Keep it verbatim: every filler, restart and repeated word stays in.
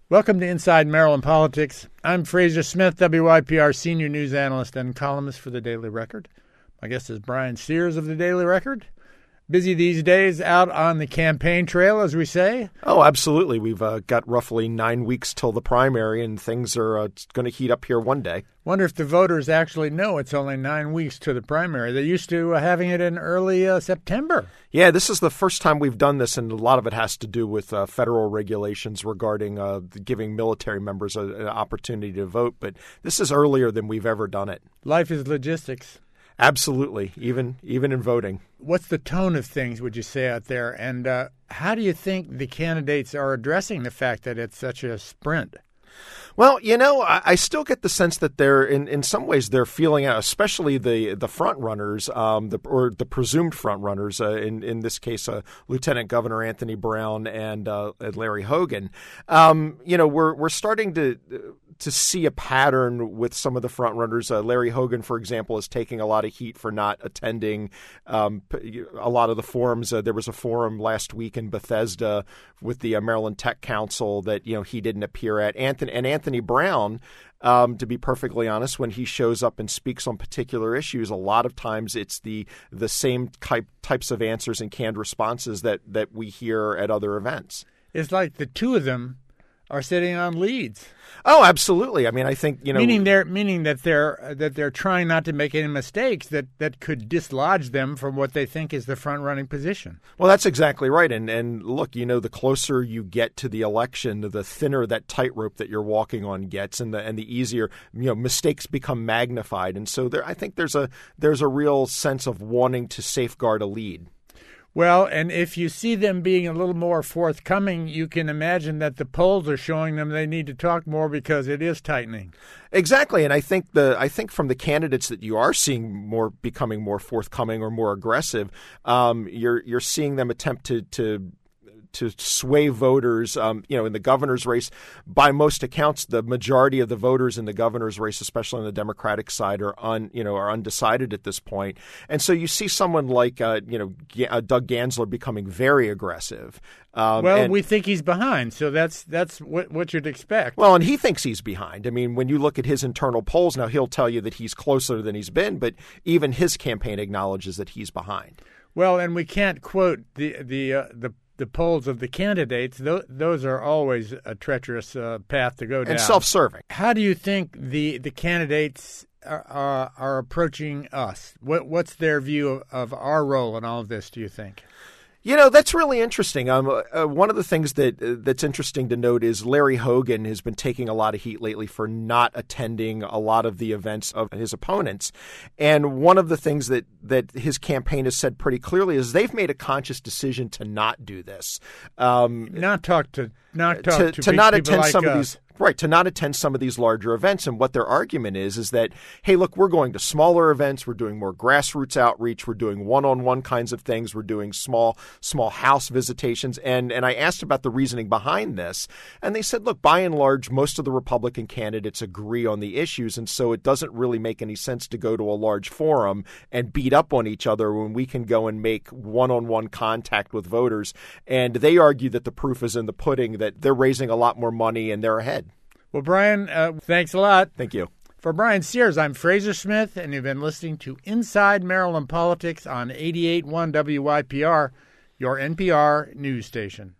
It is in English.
Welcome to Inside Maryland Politics. I'm Fraser Smith, W Y P R senior news analyst and columnist for the Daily Record. My guest is Brian Sears of the Daily Record. Busy these days out on the campaign trail, as we say. Oh, absolutely. We've uh, got roughly nine weeks till the primary, and things are uh, going to heat up here one day. Wonder if the voters actually know it's only nine weeks to the primary. They're used to uh, having it in early uh, September. Yeah, this is the first time we've done this, and a lot of it has to do with uh, federal regulations regarding uh, giving military members a, an opportunity to vote. But this is earlier than we've ever done it. Life is logistics. Absolutely, even even in voting. What's the tone of things, would you say, out there? And uh, how do you think the candidates are addressing the fact that it's such a sprint? Well, you know, I, I still get the sense that they're, in, in some ways, they're feeling out, especially the the front runners, um, the, or the presumed front runners. Uh, in in this case, uh, Lieutenant Governor Anthony Brown and, uh, and Larry Hogan. Um, you know, we're we're starting to. to see a pattern with some of the front runners. Uh, Larry Hogan, for example, is taking a lot of heat for not attending um, a lot of the forums. Uh, there was a forum last week in Bethesda with the uh, Maryland Tech Council that, you know, he didn't appear at. Anthony and Anthony Brown, um, to be perfectly honest, when he shows up and speaks on particular issues, a lot of times it's the the same type types of answers and canned responses that that we hear at other events. It's like the two of them are sitting on leads. Oh, absolutely. I mean, I think, you know, meaning they're meaning that they're that they're trying not to make any mistakes that, that could dislodge them from what they think is the front running position. Well, that's exactly right. And and look, you know, the closer you get to the election, the thinner that tightrope that you're walking on gets, and the and the easier, you know, mistakes become magnified. And so there, I think there's a there's a real sense of wanting to safeguard a lead. Well, and if you see them being a little more forthcoming, you can imagine that the polls are showing them they need to talk more because it is tightening. Exactly, and I think the I think from the candidates that you are seeing more becoming more forthcoming or more aggressive, um, you're you're seeing them attempt to to. to sway voters, um, you know, in the governor's race. By most accounts, the majority of the voters in the governor's race, especially on the Democratic side, are un, you know, are undecided at this point. And so you see someone like, uh, you know, G- uh, Doug Gansler becoming very aggressive. Um, well, and, we think he's behind, so that's that's what, what you'd expect. Well, and he thinks he's behind. I mean, when you look at his internal polls now, he'll tell you that he's closer than he's been, but even his campaign acknowledges that he's behind. Well, and we can't quote the the uh, the. the polls of the candidates. Th- those are always a treacherous uh, path to go down. And self-serving. How do you think the, the candidates are, are, are approaching us? What What's their view of, of our role in all of this, do you think? You know, that's really interesting. Um, uh, one of the things that uh, that's interesting to note is Larry Hogan has been taking a lot of heat lately for not attending a lot of the events of his opponents. And one of the things that, that his campaign has said pretty clearly is they've made a conscious decision to not do this. Um, not talk to not talk to, to, to not people attend like some us. of these. Right, to not attend some of these larger events. And what their argument is, is that, hey, look, we're going to smaller events. We're doing more grassroots outreach. We're doing one-on-one kinds of things. We're doing small small house visitations. And and I asked about the reasoning behind this. And they said, look, by and large, most of the Republican candidates agree on the issues. And so it doesn't really make any sense to go to a large forum and beat up on each other when we can go and make one-on-one contact with voters. And they argue that the proof is in the pudding, that they're raising a lot more money and they're ahead. Well, Brian, uh, thanks a lot. Thank you. For Brian Sears, I'm Fraser Smith, and you've been listening to Inside Maryland Politics on eighty-eight point one W Y P R, your N P R news station.